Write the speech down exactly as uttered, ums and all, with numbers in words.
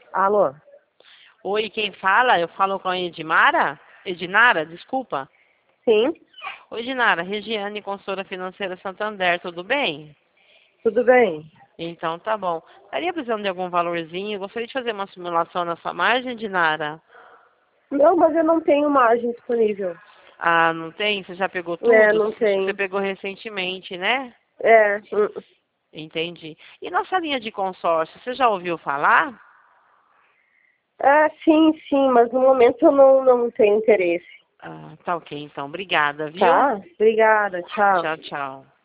Alô? Oi, quem fala? Eu falo com a Edmara? Edinara, desculpa. Sim, Oi, Edinara, Regiane, consultora financeira Santander, tudo bem? tudo bem? Então tá bom. Estaria precisando de algum valorzinho? Gostaria de fazer uma simulação na sua margem, Edinara? Não, mas eu não tenho margem disponível. Ah, não tem? Você já pegou É, tudo? não Você tenho. pegou recentemente, né? É, hum. Entendi. E nossa linha de consórcio, você já ouviu falar? É, sim, sim, mas no momento eu não, não tenho interesse. Ah, tá ok, então. Obrigada, viu? Tá? Obrigada, tchau. Tchau, tchau.